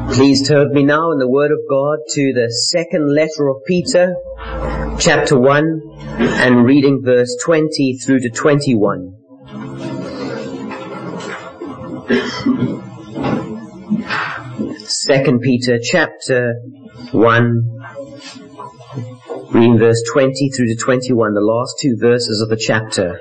Please turn with me now in the Word of God to the second letter of Peter, chapter 1, and reading verse 20 through to 21. Second Peter, chapter 1, reading verse 20 through to 21, the last two verses of the chapter.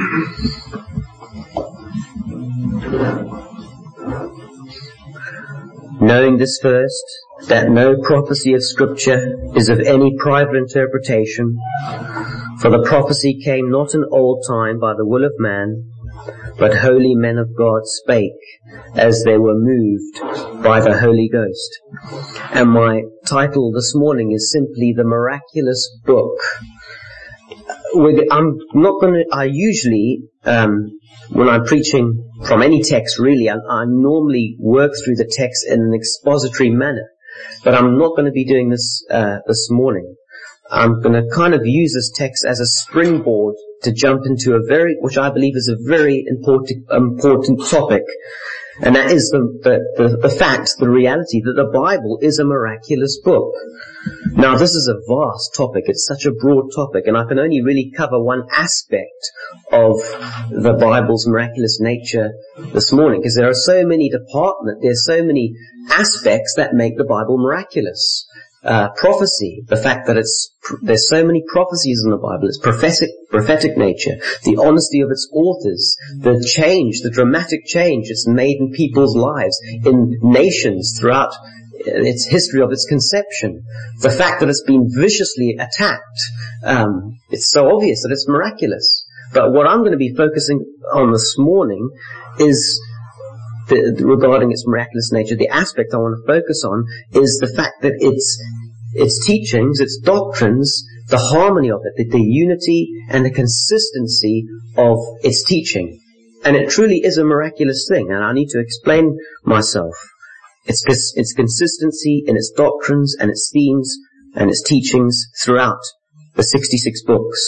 Knowing this first, that no prophecy of Scripture is of any private interpretation, for the prophecy came not in old time by the will of man, but holy men of God spake as they were moved by the Holy Ghost. And my title this morning is simply The Miraculous Book. I usually, when I'm preaching from any text really, I normally work through the text in an expository manner. But I'm not going to be doing this this morning. I'm going to kind of use this text as a springboard to jump into which I believe is a very important topic. And that is the fact, the reality that the Bible is a miraculous book. Now this is a vast topic, it's such a broad topic, and I can only really cover one aspect of the Bible's miraculous nature this morning, because there are so many there's so many aspects that make the Bible miraculous. Prophecy, the fact that there's so many prophecies in the Bible, its prophetic nature, the honesty of its authors, the dramatic change it's made in people's lives, in nations throughout its history of its conception, the fact that it's been viciously attacked, it's so obvious that it's miraculous. But what I'm going to be focusing on this morning is regarding its miraculous nature, the aspect I want to focus on is the fact that its teachings, its doctrines, the harmony of it, the unity and the consistency of its teaching. And it truly is a miraculous thing, and I need to explain myself. Its consistency in its doctrines and its themes and its teachings throughout the 66 books.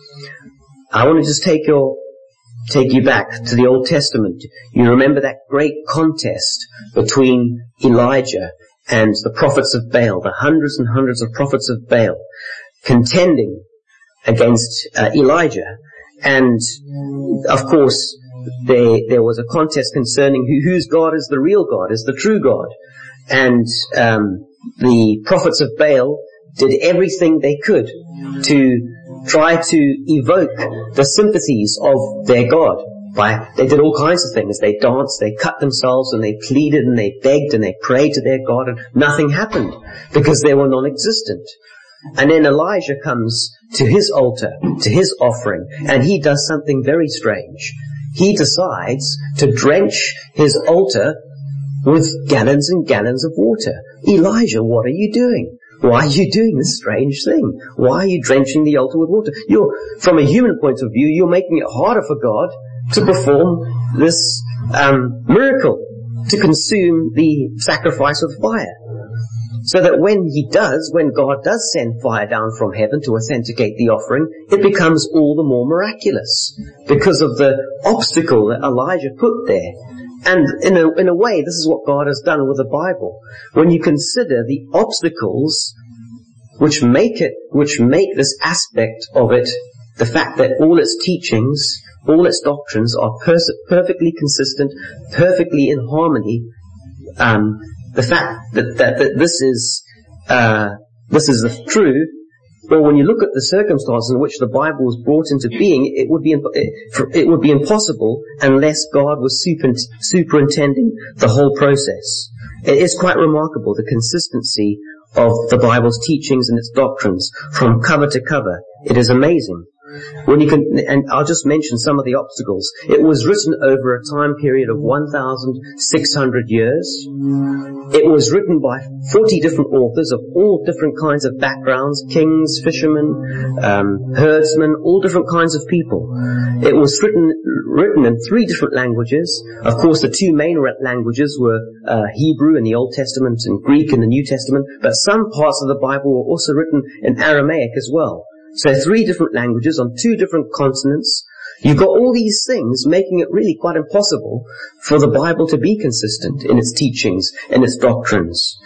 I want to just take you back to the Old Testament. You remember that great contest between Elijah and the prophets of Baal, the hundreds and hundreds of prophets of Baal, contending against Elijah. And, of course, there was a contest concerning whose God is the real God, is the true God. And the prophets of Baal did everything they could to try to evoke the sympathies of their God. They did all kinds of things. They danced, they cut themselves, and they pleaded, and they begged, and they prayed to their God, and nothing happened because they were non-existent. And then Elijah comes to his altar, to his offering, and he does something very strange. He decides to drench his altar with gallons and gallons of water. Elijah, what are you doing? Why are you doing this strange thing? Why are you drenching the altar with water? From a human point of view, you're making it harder for God to perform this miracle, to consume the sacrifice with fire. So that when God does send fire down from heaven to authenticate the offering, it becomes all the more miraculous because of the obstacle that Elijah put there. And in a way, this is what God has done with the Bible. When you consider the obstacles which make this aspect of it, the fact that all its teachings, all its doctrines are perfectly consistent, perfectly in harmony, the fact that this is true. Well, when you look at the circumstances in which the Bible was brought into being, it would be impossible unless God was superintending the whole process. It is quite remarkable, the consistency of the Bible's teachings and its doctrines from cover to cover. It is amazing. And I'll just mention some of the obstacles. It was written over a time period of 1,600 years. It was written by 40 different authors of all different kinds of backgrounds, kings, fishermen, herdsmen, all different kinds of people. It was written in 3 different languages. Of course, the 2 main languages were Hebrew in the Old Testament and Greek in the New Testament, but some parts of the Bible were also written in Aramaic as well. So 3 different languages on 2 different continents, You've got all these things making it really quite impossible for the Bible to be consistent in its teachings and its doctrines.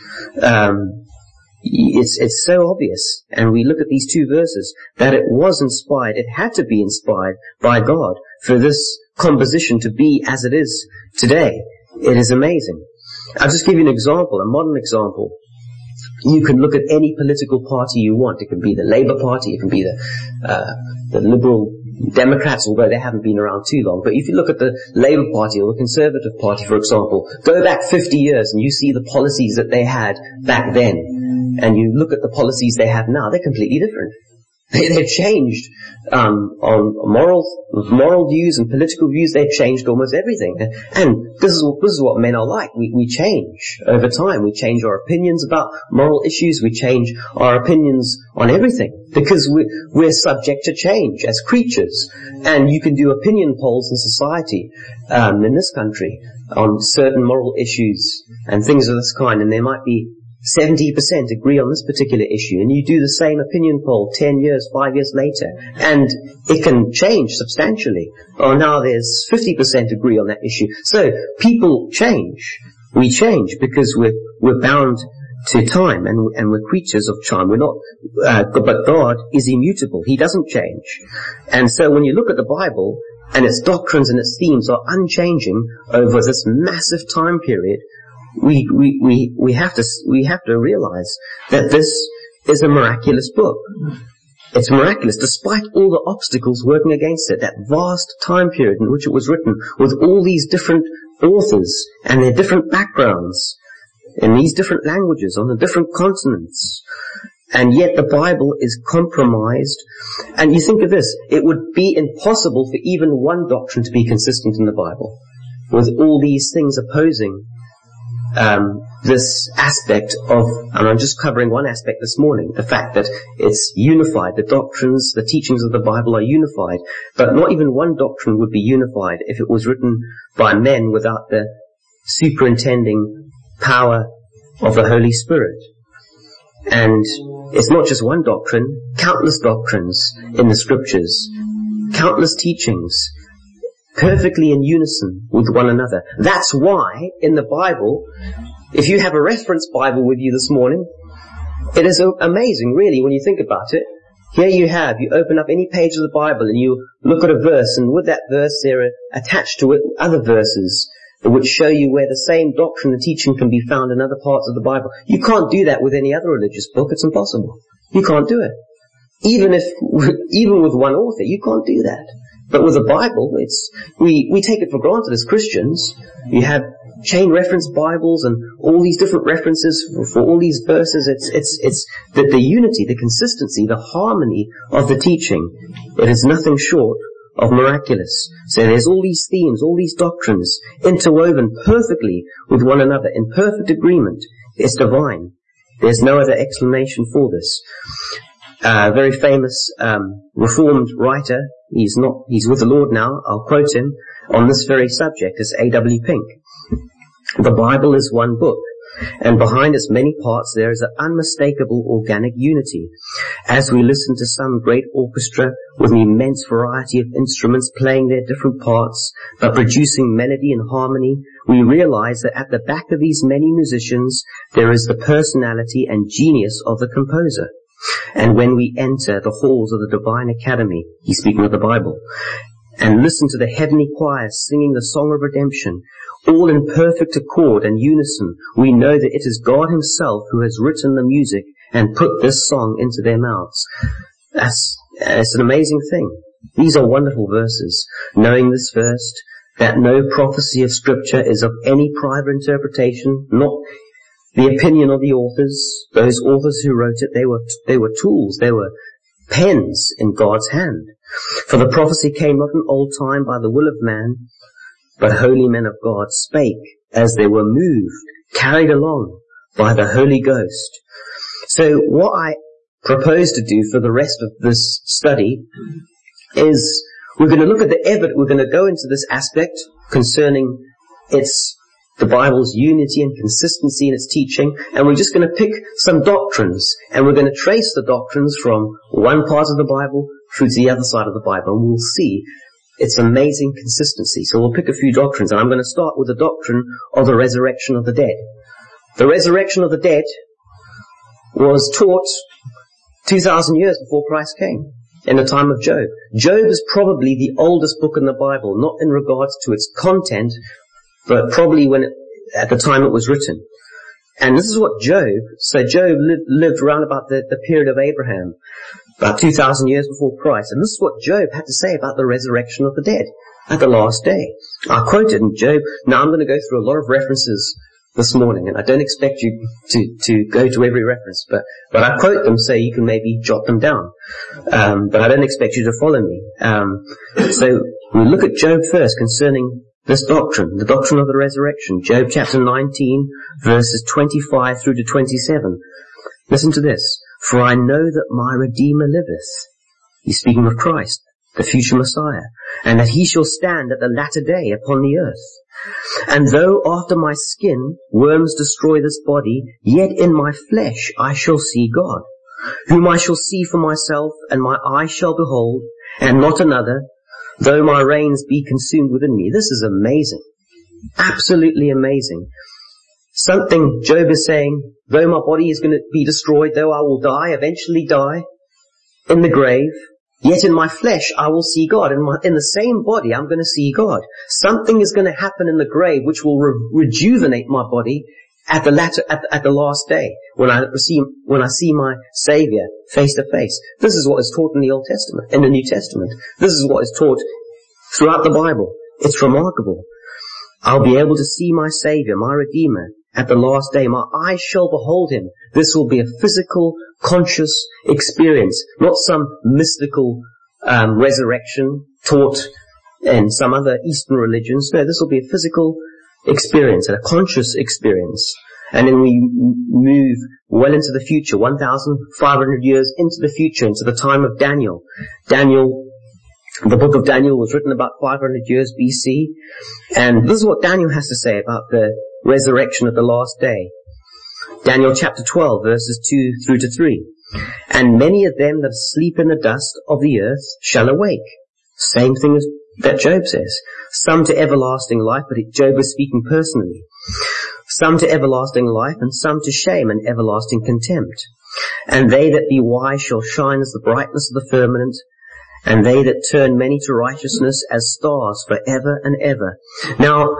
It's so obvious, and we look at these two verses, that it was inspired, it had to be inspired by God for this composition to be as it is today. It is amazing. I'll just give you an example, a modern example. You can look at any political party you want. It can be the Labour Party, it can be the Liberal Democrats, although they haven't been around too long. But if you look at the Labour Party or the Conservative Party, for example, go back 50 years and you see the policies that they had back then, and you look at the policies they have now, they're completely different. They've changed on moral views and political views. They've changed almost everything. And this is what men are like. We change over time. We change our opinions about moral issues. We change our opinions on everything because we're subject to change as creatures. And you can do opinion polls in society in this country on certain moral issues and things of this kind, and there might be 70% agree on this particular issue, and you do the same opinion poll 10 years, 5 years later, and it can change substantially. Or now there's 50% agree on that issue. So people change. We change because we're bound to time, and we're creatures of time. We're not, but God is immutable. He doesn't change. And so when you look at the Bible, and its doctrines and its themes are unchanging over this massive time period, we have to realize that this is a miraculous book. It's miraculous, despite all the obstacles working against it, that vast time period in which it was written, with all these different authors and their different backgrounds, in these different languages, on the different continents. And yet the Bible is compromised. And you think of this, it would be impossible for even one doctrine to be consistent in the Bible, with all these things opposing this aspect of, and I'm just covering one aspect this morning, the fact that it's unified. The doctrines, the teachings of the Bible are unified, but not even one doctrine would be unified if it was written by men without the superintending power of the Holy Spirit. And it's not just one doctrine, countless doctrines in the Scriptures, countless teachings, perfectly in unison with one another. That's why in the Bible, if you have a reference Bible with you this morning, it is amazing really when you think about it. Here you open up any page of the Bible and you look at a verse, and with that verse there are attached to it other verses which show you where the same doctrine and teaching can be found in other parts of the Bible. You can't do that with any other religious book. It's impossible. You can't do it. Even with one author, you can't do that. But with the Bible, we take it for granted as Christians. You have chain reference Bibles and all these different references for all these verses. It's the unity, the consistency, the harmony of the teaching. It is nothing short of miraculous. So there's all these themes, all these doctrines interwoven perfectly with one another in perfect agreement. It's divine. There's no other explanation for this. Very famous Reformed writer. He's with the Lord now. I'll quote him on this very subject. It's A.W. Pink. The Bible is one book, and behind its many parts there is an unmistakable organic unity. As we listen to some great orchestra with an immense variety of instruments playing their different parts, but producing melody and harmony, we realize that at the back of these many musicians there is the personality and genius of the composer. And when we enter the halls of the Divine Academy, he's speaking of the Bible, and listen to the heavenly choirs singing the song of redemption, all in perfect accord and unison, we know that it is God himself who has written the music and put this song into their mouths. It's an amazing thing. These are wonderful verses. Knowing this first, that no prophecy of Scripture is of any private interpretation, not the opinion of the authors. Those authors who wrote it, they were tools, they were pens in God's hand. For the prophecy came not in old time by the will of man, but holy men of God spake as they were moved, carried along by the Holy Ghost. So what I propose to do for the rest of this study is we're going to look at the evidence. We're going to go into this aspect concerning the Bible's unity and consistency in its teaching, and we're just going to pick some doctrines, and we're going to trace the doctrines from one part of the Bible through to the other side of the Bible, and we'll see it's amazing consistency. So we'll pick a few doctrines, and I'm going to start with the doctrine of the resurrection of the dead. The resurrection of the dead was taught 2,000 years before Christ came, in the time of Job. Job is probably the oldest book in the Bible, not in regards to its content, but probably at the time it was written. And this is what Job lived around about the period of Abraham, about 2,000 years before Christ. And this is what Job had to say about the resurrection of the dead at the last day. I quoted in Job. Now I'm going to go through a lot of references this morning, and I don't expect you to go to every reference, but I quote them so you can maybe jot them down. But I don't expect you to follow me. So we look at Job first concerning this doctrine, the doctrine of the resurrection. Job chapter 19, verses 25 through to 27. Listen to this. For I know that my Redeemer liveth. He's speaking of Christ, the future Messiah, and that he shall stand at the latter day upon the earth. And though after my skin worms destroy this body, yet in my flesh I shall see God, whom I shall see for myself, and my eye shall behold, and not another, though my reins be consumed within me. This is amazing. Absolutely amazing. Something Job is saying, though my body is going to be destroyed, though I will die, eventually die in the grave, yet in my flesh I will see God. In the same body I'm going to see God. Something is going to happen in the grave which will rejuvenate my body at the last day, when I see my Savior face to face. This is what is taught in the Old Testament, in the New Testament. This is what is taught throughout the Bible. It's remarkable. I'll be able to see my Savior, my Redeemer, at the last day. My eyes shall behold him. This will be a physical, conscious experience, not some mystical resurrection taught in some other Eastern religions. No, this will be a physical experience, and a conscious experience. And then we move well into the future, 1,500 years into the future, into the time of Daniel. The book of Daniel was written about 500 years BC, and this is what Daniel has to say about the resurrection at the last day. Daniel chapter 12, verses 2 through to 3. And many of them that sleep in the dust of the earth shall awake. Same thing as that Job says. Some to everlasting life, but Job was speaking personally. Some to everlasting life, and some to shame and everlasting contempt. And they that be wise shall shine as the brightness of the firmament, and they that turn many to righteousness as stars forever and ever. Now,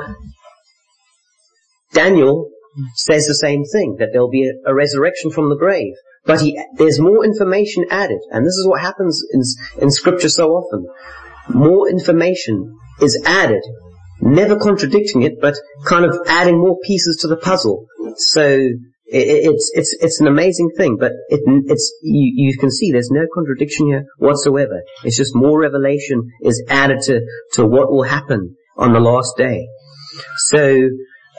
Daniel says the same thing, that there'll be a resurrection from the grave. But there's more information added, and this is what happens in Scripture so often. More information is added, never contradicting it, but kind of adding more pieces to the puzzle. So it's an amazing thing, but you can see there's no contradiction here whatsoever. It's just more revelation is added to what will happen on the last day. So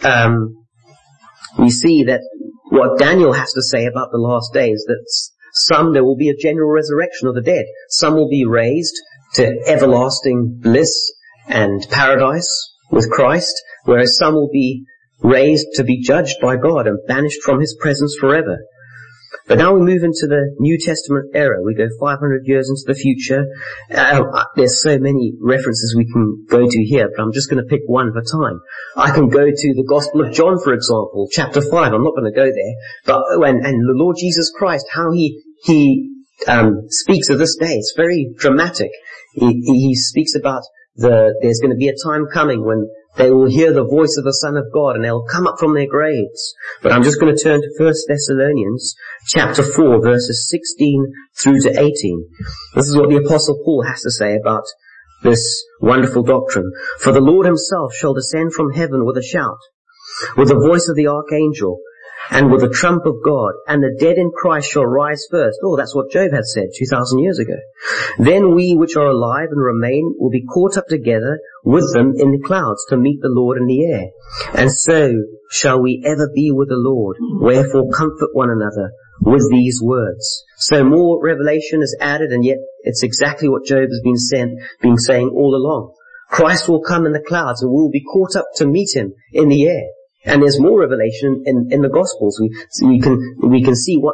we see that what Daniel has to say about the last day is that there will be a general resurrection of the dead. Some will be raised to everlasting bliss and paradise with Christ, whereas some will be raised to be judged by God and banished from his presence forever. But now we move into the New Testament era. We go 500 years into the future. There's so many references we can go to here, but I'm just going to pick one at a time. I can go to the Gospel of John, for example, chapter 5. I'm not going to go there. But and the Lord Jesus Christ, how he speaks of this day. It's very dramatic. He speaks about there's going to be a time coming when they will hear the voice of the Son of God, and they'll come up from their graves. But I'm just going to turn to 1 Thessalonians chapter 4, verses 16 through to 18. This is what the Apostle Paul has to say about this wonderful doctrine. For the Lord himself shall descend from heaven with a shout, with the voice of the archangel, and with the trump of God, and the dead in Christ shall rise first. Oh, that's what Job had said 2,000 years ago. Then we which are alive and remain will be caught up together with them in the clouds to meet the Lord in the air. And so shall we ever be with the Lord. Wherefore comfort one another with these words. So more revelation is added, and yet it's exactly what Job has been saying all along. Christ will come in the clouds, and we will be caught up to meet him in the air. And there's more revelation in the Gospels. We can see what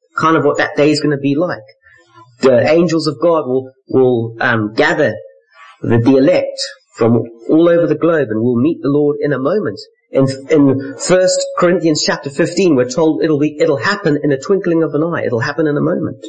that day is going to be like. The angels of God will gather the elect from all over the globe, and we'll meet the Lord in a moment. In 1 Corinthians chapter 15, we're told it'll happen in a twinkling of an eye. It'll happen in a moment.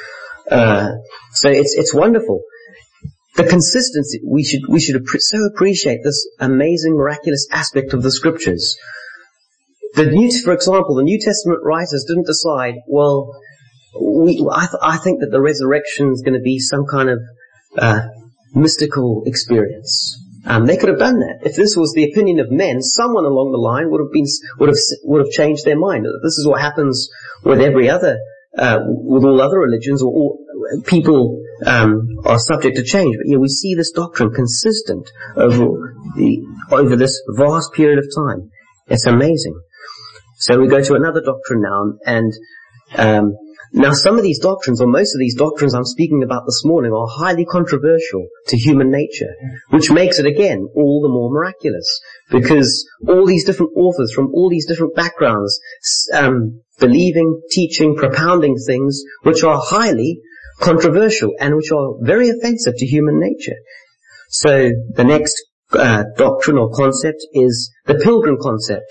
So it's wonderful. The consistency, we should so appreciate this amazing, miraculous aspect of the Scriptures. For example, the New Testament writers didn't decide, well, I think that the resurrection is going to be some kind of mystical experience. They could have done that. If this was the opinion of men, someone along the line would have changed their mind. This is what happens with every other, with all other religions, or all people are subject to change. But yeah, we see this doctrine consistent over this vast period of time. It's amazing. So we go to another doctrine now, and now some of these doctrines, or most of these doctrines I'm speaking about this morning, are highly controversial to human nature, which makes it again all the more miraculous, because all these different authors from all these different backgrounds believing, teaching, propounding things which are highly controversial and which are very offensive to human nature. So the next doctrine or concept is the pilgrim concept.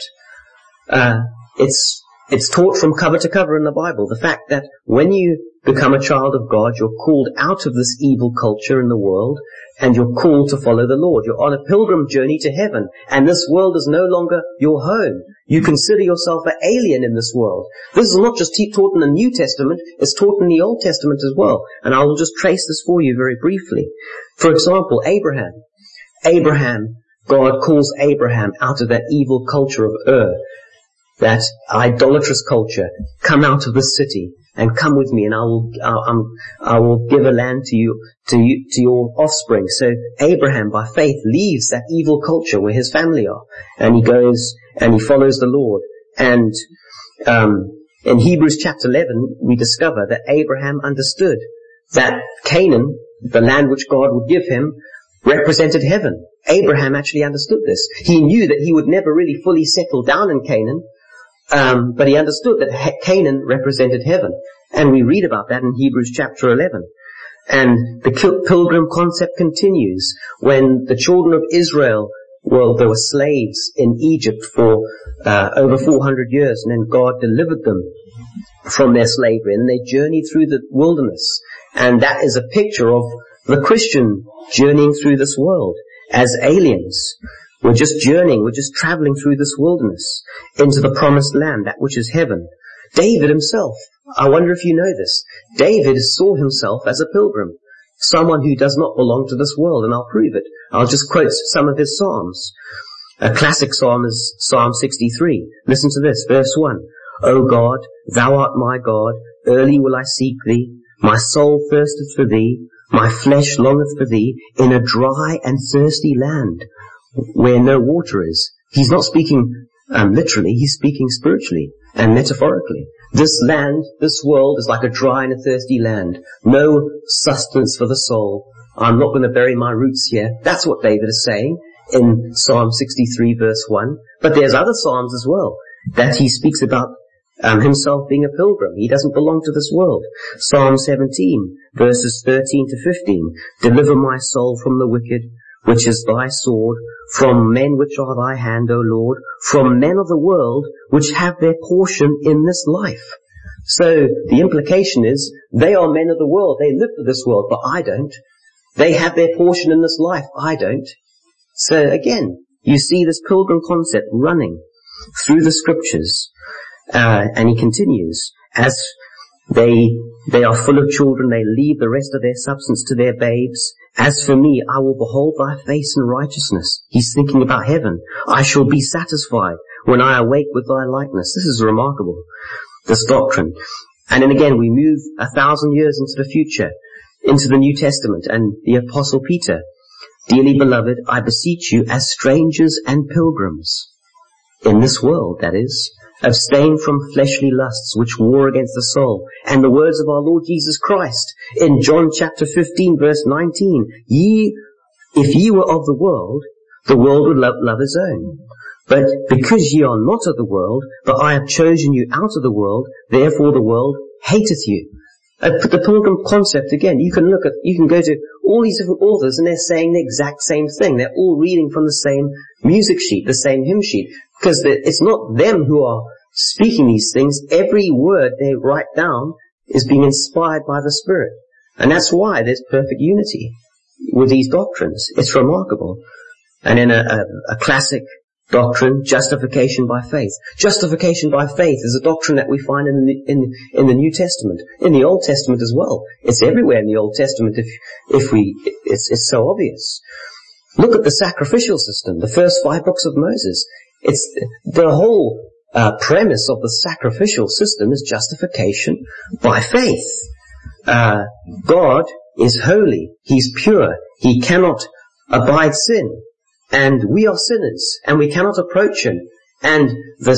It's taught from cover to cover in the Bible. The fact that when you become a child of God, you're called out of this evil culture in the world, and you're called to follow the Lord. You're on a pilgrim journey to heaven, and this world is no longer your home. You consider yourself an alien in this world. This is not just taught in the New Testament, it's taught in the Old Testament as well. And I will just trace this for you very briefly. For example, Abraham, God calls Abraham out of that evil culture of Ur, that idolatrous culture. Come out of the city and come with me, and I will give a land to you, to your offspring. So Abraham, by faith, leaves that evil culture where his family are, and he goes and he follows the Lord. And in Hebrews chapter 11, we discover that Abraham understood that Canaan, the land which God would give him, represented heaven. Abraham actually understood this. He knew that he would never really fully settle down in Canaan, but he understood that Canaan represented heaven. And we read about that in Hebrews chapter 11. And the pilgrim concept continues when the children of Israel, well, they were slaves in Egypt for over 400 years, and then God delivered them from their slavery, and they journeyed through the wilderness. And that is a picture of the Christian journeying through this world as aliens. We're just journeying, we're just traveling through this wilderness into the promised land, that which is heaven. David himself, I wonder if you know this, David saw himself as a pilgrim, someone who does not belong to this world, and I'll prove it. I'll just quote some of his psalms. A classic psalm is Psalm 63. Listen to this, verse 1. O God, thou art my God, early will I seek thee. My soul thirsteth for thee, my flesh longeth for thee, in a dry and thirsty land, where no water is. He's not speaking literally, he's speaking spiritually and metaphorically. This land, this world is like a dry and a thirsty land. No sustenance for the soul. I'm not going to bury my roots here. That's what David is saying in Psalm 63 verse 1. But there's other psalms as well that he speaks about himself being a pilgrim. He doesn't belong to this world. Psalm 17 verses 13 to 15. Deliver my soul from the wicked, which is thy sword, from men which are thy hand, O Lord, from men of the world, which have their portion in this life. So the implication is, they are men of the world, they live for this world, but I don't. They have their portion in this life, I don't. So again, you see this pilgrim concept running through the scriptures. And he continues, as they are full of children, they leave the rest of their substance to their babes. As for me, I will behold thy face in righteousness. He's thinking about heaven. I shall be satisfied when I awake with thy likeness. This is remarkable, this doctrine. And then again, we move 1,000 years into the future, into the New Testament, and the Apostle Peter. Dearly beloved, I beseech you, as strangers and pilgrims in this world, that is, abstain from fleshly lusts which war against the soul, and the words of our Lord Jesus Christ in John chapter 15 verse 19. If ye were of the world would love his own. But because ye are not of the world, but I have chosen you out of the world, therefore the world hateth you. The pilgrim concept, again, you can go to all these different authors and they're saying the exact same thing. They're all reading from the same music sheet, the same hymn sheet. Because it's not them who are speaking these things. Every word they write down is being inspired by the Spirit. And that's why there's perfect unity with these doctrines. It's remarkable. And then a classic doctrine, justification by faith. Justification by faith is a doctrine that we find in the New Testament, in the Old Testament as well. It's everywhere in the Old Testament. It's so obvious. Look at the sacrificial system, the first 5 books of Moses. It's the whole premise of the sacrificial system is justification by faith. God is holy. He's pure. He cannot abide sin. And we are sinners, and we cannot approach Him. And the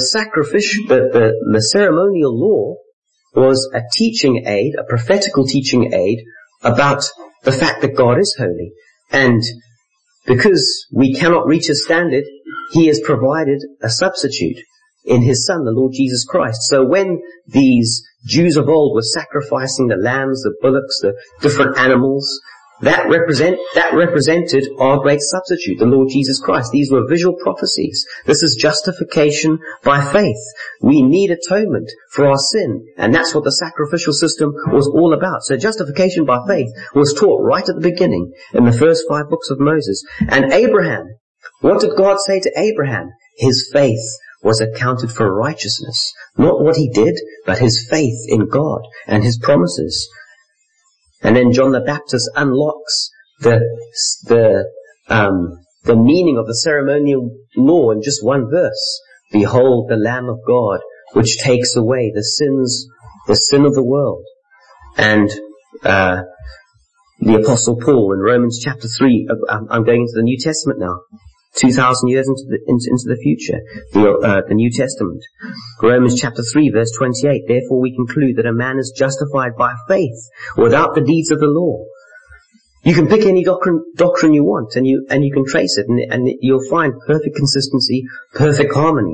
ceremonial law was a teaching aid, a prophetical teaching aid about the fact that God is holy. And because we cannot reach His standard, He has provided a substitute in His Son, the Lord Jesus Christ. So when these Jews of old were sacrificing the lambs, the bullocks, the different animals, that represented our great substitute, the Lord Jesus Christ. These were visual prophecies. This is justification by faith. We need atonement for our sin, and that's what the sacrificial system was all about. So justification by faith was taught right at the beginning in the first 5 books of Moses. And Abraham, what did God say to Abraham? His faith was accounted for righteousness. Not what he did, but his faith in God and His promises. And then John the Baptist unlocks the meaning of the ceremonial law in just one verse. Behold the Lamb of God, which takes away the sin of the world. And the Apostle Paul in Romans chapter 3, I'm going into the New Testament now, 2,000 years into the future, the New Testament. Romans chapter 3 verse 28, therefore we conclude that a man is justified by faith without the deeds of the law. You can pick any doctrine you want, and you can trace it, and you'll find perfect consistency, perfect harmony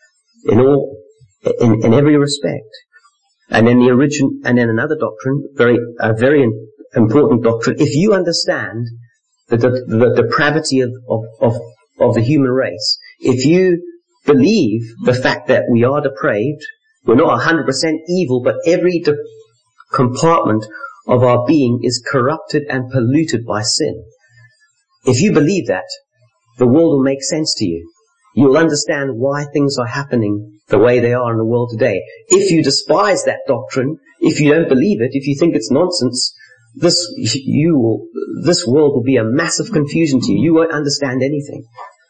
in every respect. And then another doctrine, a very important doctrine. If you understand the depravity of the human race, if you believe the fact that we are depraved, we're not 100% evil, but every compartment of our being is corrupted and polluted by sin. If you believe that, the world will make sense to you. You'll understand why things are happening the way they are in the world today. If you despise that doctrine, if you don't believe it, if you think it's nonsense, this world will be a massive confusion to you. You won't understand anything.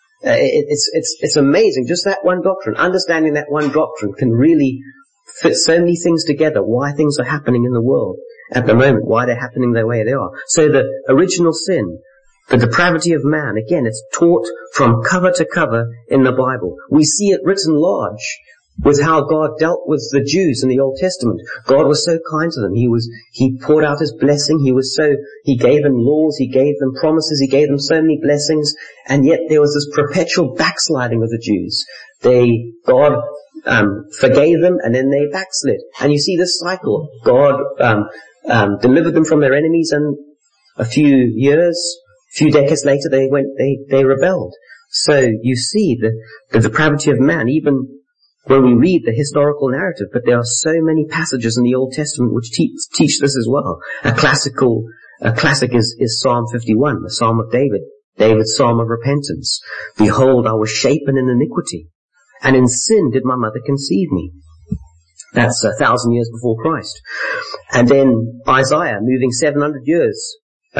It's amazing. Just that one doctrine, understanding that one doctrine can really fit so many things together, why things are happening in the world at the moment, why they're happening the way they are. So the original sin, the depravity of man, again, it's taught from cover to cover in the Bible. We see it written large with how God dealt with the Jews in the Old Testament. God was so kind to them. He poured out His blessing. He gave them laws. He gave them promises. He gave them so many blessings. And yet there was this perpetual backsliding of the Jews. God forgave them, and then they backslid. And you see this cycle. God delivered them from their enemies, and a few decades later they rebelled. So you see the depravity of man, even when we read the historical narrative. But there are so many passages in the Old Testament which teach this as well. A classic is Psalm 51, the Psalm of David, David's Psalm of repentance. Behold, I was shapen in iniquity, and in sin did my mother conceive me. That's 1,000 years before Christ. And then Isaiah, moving 700 years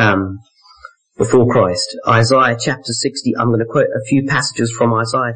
before Christ. Isaiah chapter 60, I'm going to quote a few passages from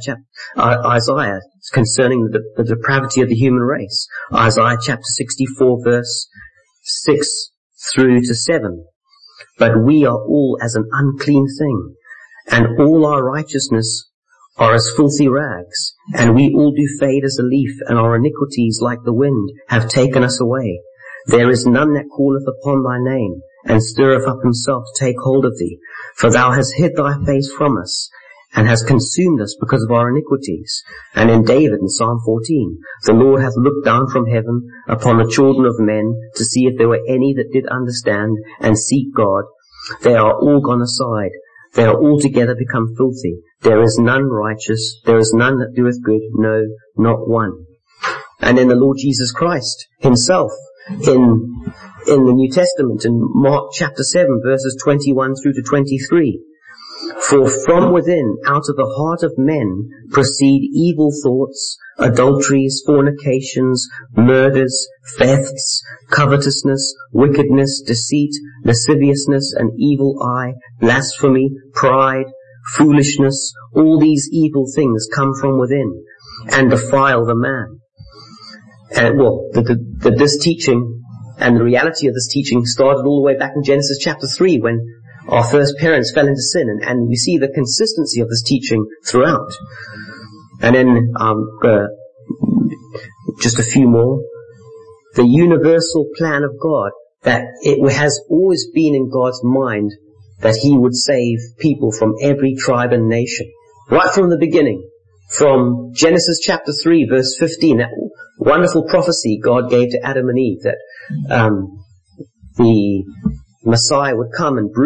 Isaiah concerning the depravity of the human race. Isaiah chapter 64 verse 6 through to 7. But we are all as an unclean thing, and all our righteousness are as filthy rags, and we all do fade as a leaf, and our iniquities like the wind have taken us away. There is none that calleth upon thy name, and stirreth up himself to take hold of thee. For thou hast hid thy face from us, and has consumed us because of our iniquities. And in David in Psalm 14, the Lord hath looked down from heaven upon the children of men to see if there were any that did understand and seek God. They are all gone aside. They are altogether become filthy. There is none righteous. There is none that doeth good. No, not one. And then the Lord Jesus Christ himself in the New Testament, in Mark chapter 7, verses 21 through to 23. For from within, out of the heart of men, proceed evil thoughts, adulteries, fornications, murders, thefts, covetousness, wickedness, deceit, lasciviousness, an evil eye, blasphemy, pride, foolishness. All these evil things come from within and defile the man. And this teaching and the reality of this teaching started all the way back in Genesis chapter 3 when our first parents fell into sin, and we see the consistency of this teaching throughout. And then just a few more. The universal plan of God, that it has always been in God's mind that He would save people from every tribe and nation. Right from the beginning. From Genesis chapter 3 verse 15, that wonderful prophecy God gave to Adam and Eve that the Messiah would come and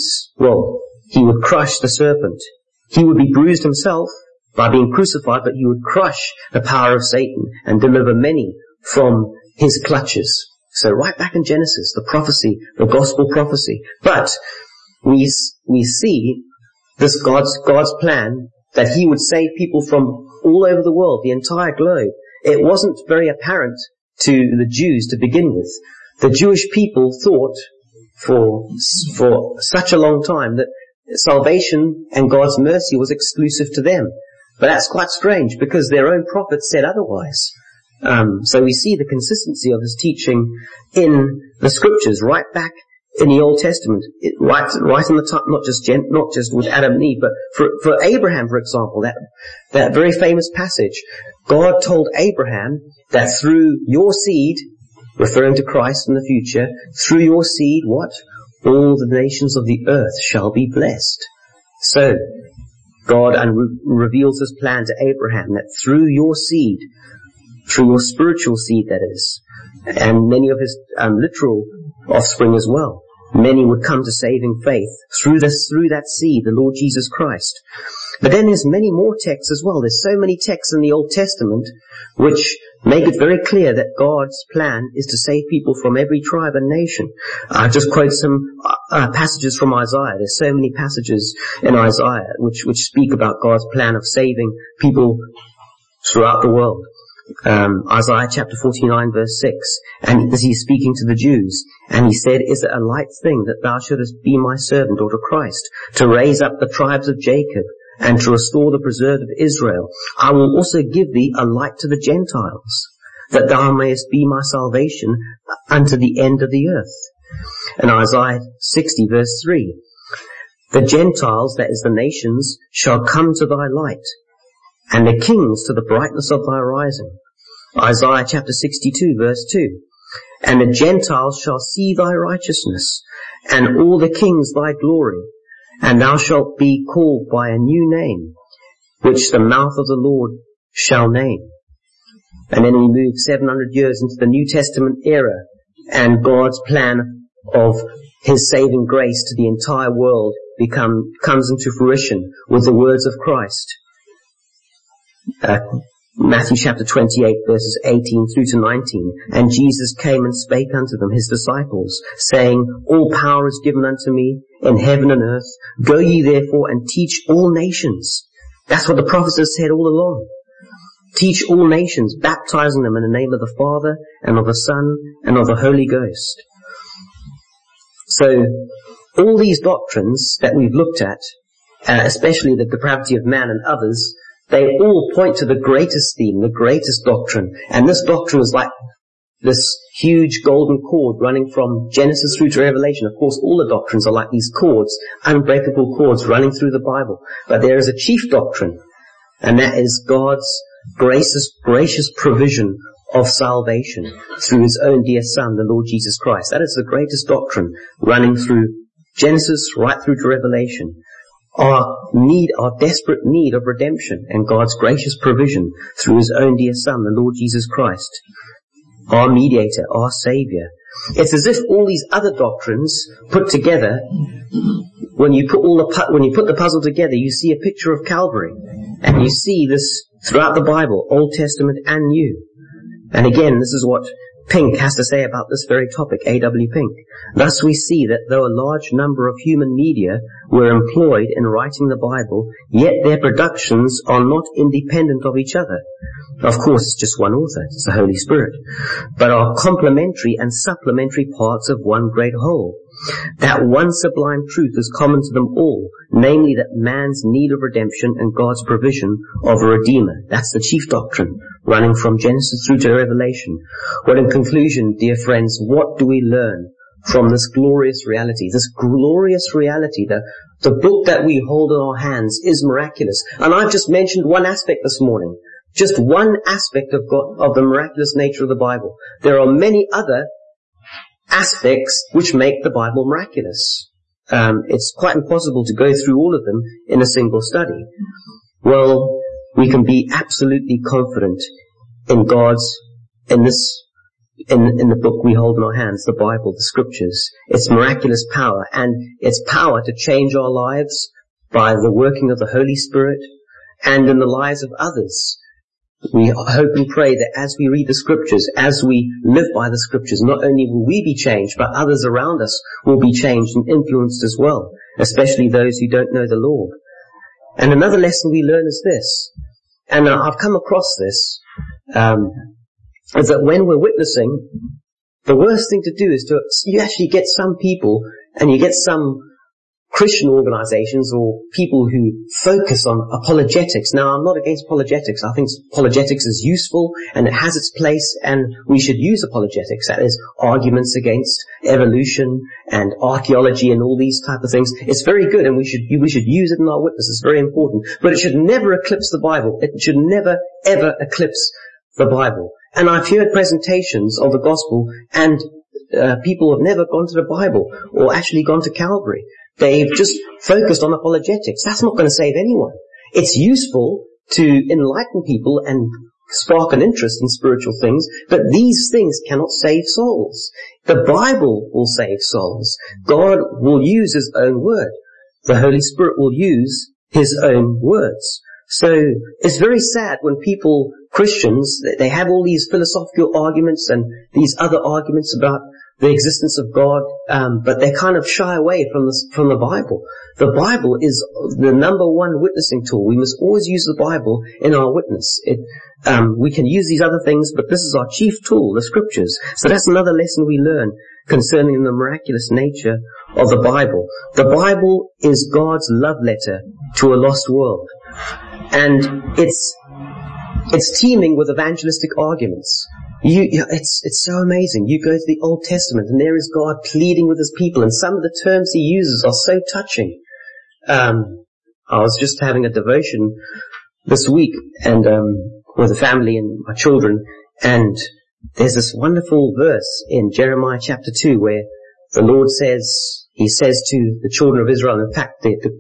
He would crush the serpent. He would be bruised himself by being crucified, but He would crush the power of Satan and deliver many from His clutches. So right back in Genesis, the prophecy, the gospel prophecy. But we see this God's plan that He would save people from all over the world, the entire globe. It wasn't very apparent to the Jews to begin with. The Jewish people thought for such a long time that salvation and God's mercy was exclusive to them. But that's quite strange because their own prophets said otherwise. So we see the consistency of this teaching in the scriptures right back in the Old Testament, right in the top, not just with Adam and Eve, but for Abraham, for example, that very famous passage. God told Abraham that through your seed, referring to Christ in the future, through your seed, what? All the nations of the earth shall be blessed. So, God reveals His plan to Abraham that through your seed, through your spiritual seed that is, and many of his literal offspring as well, many would come to saving faith through that seed, the Lord Jesus Christ. But then there's many more texts as well. There's so many texts in the Old Testament which make it very clear that God's plan is to save people from every tribe and nation. I'll just quote some passages from Isaiah. There's so many passages in Isaiah which speak about God's plan of saving people throughout the world. Isaiah chapter 49 verse 6, and He's speaking to the Jews, and He said, is it a light thing that thou shouldest be my servant, or to Christ, to raise up the tribes of Jacob, and to restore the preserved of Israel? I will also give thee a light to the Gentiles, that thou mayest be my salvation unto the end of the earth. And Isaiah 60 verse 3, the Gentiles, that is the nations, shall come to thy light, and the kings to the brightness of thy rising. Isaiah chapter 62 verse 2, and the Gentiles shall see thy righteousness, and all the kings thy glory, and thou shalt be called by a new name, which the mouth of the Lord shall name. And then we move 700 years into the New Testament era, and God's plan of His saving grace to the entire world comes into fruition with the words of Christ. Matthew chapter 28 verses 18 through to 19. And Jesus came and spake unto them, His disciples, saying, all power is given unto me in heaven and earth. Go ye therefore and teach all nations. That's what the prophets have said all along. Teach all nations, baptizing them in the name of the Father and of the Son and of the Holy Ghost. So, all these doctrines that we've looked at, especially the depravity of man and others, they all point to the greatest theme, the greatest doctrine. And this doctrine is like this huge golden cord running from Genesis through to Revelation. Of course, all the doctrines are like these cords, unbreakable cords running through the Bible. But there is a chief doctrine, and that is God's gracious provision of salvation through His own dear Son, the Lord Jesus Christ. That is the greatest doctrine running through Genesis right through to Revelation, our desperate need of redemption and God's gracious provision through His own dear Son, the Lord Jesus Christ, our mediator, our Savior. It's as if all these other doctrines put together, when you put the puzzle together, you see a picture of Calvary, and you see this throughout the Bible, Old Testament and New. And again, this is what Pink has to say about this very topic, A.W. Pink. Thus we see that though a large number of human media were employed in writing the Bible, yet their productions are not independent of each other. Of course, it's just one author, it's the Holy Spirit, but are complementary and supplementary parts of one great whole. That one sublime truth is common to them all, namely that man's need of redemption and God's provision of a Redeemer. That's the chief doctrine, running from Genesis through to Revelation. Well, in conclusion, dear friends, what do we learn from this glorious reality? This glorious reality, the book that we hold in our hands is miraculous. And I've just mentioned one aspect this morning. Just one aspect of God, of the miraculous nature of the Bible. There are many other aspects which make the Bible miraculous. It's quite impossible to go through all of them in a single study. Well, we can be absolutely confident in in the book we hold in our hands, the Bible, the Scriptures, its miraculous power, and its power to change our lives by the working of the Holy Spirit and in the lives of others. We hope and pray that as we read the Scriptures, as we live by the Scriptures, not only will we be changed, but others around us will be changed and influenced as well, especially those who don't know the Lord. And another lesson we learn is this, and I've come across this, is that when we're witnessing, the worst thing to do is you actually get some people, and you get some Christian organizations or people who focus on apologetics. Now, I'm not against apologetics. I think apologetics is useful and it has its place, and we should use apologetics. That is, arguments against evolution and archaeology and all these type of things. It's very good, and we should use it in our witness. It's very important. But it should never eclipse the Bible. It should never, ever eclipse the Bible. And I've heard presentations of the gospel, and people have never gone to the Bible or actually gone to Calvary. They've just focused on apologetics. That's not going to save anyone. It's useful to enlighten people and spark an interest in spiritual things, but these things cannot save souls. The Bible will save souls. God will use His own word. The Holy Spirit will use His own words. So it's very sad when people, Christians, they have all these philosophical arguments and these other arguments about the existence of God, but they kind of shy away from the Bible. The Bible is the number one witnessing tool. We must always use the Bible in our witness. We can use these other things, but this is our chief tool, the Scriptures. So that's another lesson we learn concerning the miraculous nature of the Bible. The Bible is God's love letter to a lost world, and it's teeming with evangelistic arguments. It's so amazing. You go to the Old Testament and there is God pleading with His people, and some of the terms He uses are so touching. I was just having a devotion this week and with the family and my children, and there's this wonderful verse in Jeremiah chapter 2 where the Lord He says to the children of Israel, in fact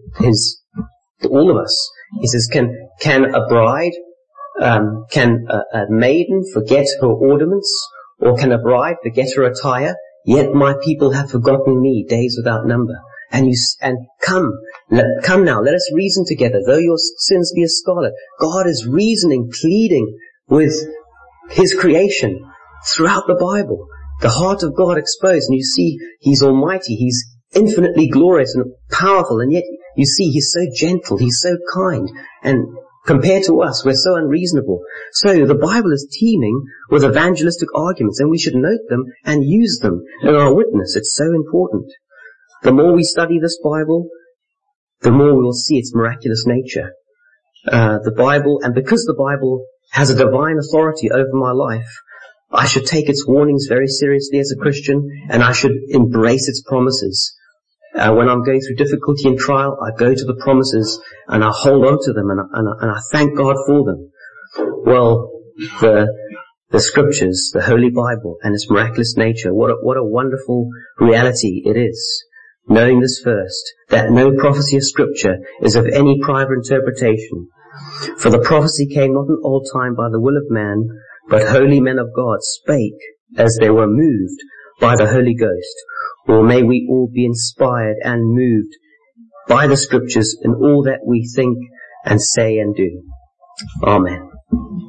to all of us, He says, can a bride, can a maiden forget her ornaments, or can a bride forget her attire? Yet my people have forgotten me days without number. And come now, let us reason together. Though your sins be as scarlet, God is reasoning, pleading with His creation throughout the Bible. The heart of God exposed, and you see He's almighty, He's infinitely glorious and powerful, and yet you see He's so gentle, He's so kind, and compared to us, we're so unreasonable. So the Bible is teeming with evangelistic arguments, and we should note them and use them in our witness. It's so important. The more we study this Bible, the more we will see its miraculous nature. The Bible, and because the Bible has a divine authority over my life, I should take its warnings very seriously as a Christian, and I should embrace its promises. When I'm going through difficulty and trial, I go to the promises and I hold on to them, and I thank God for them. Well, the Scriptures, the Holy Bible and its miraculous nature, what a wonderful reality it is. knowing this first, that no prophecy of Scripture is of any private interpretation. For the prophecy came not in old time by the will of man, but holy men of God spake as they were moved by the Holy Ghost. Or may we all be inspired and moved by the Scriptures in all that we think and say and do. Amen.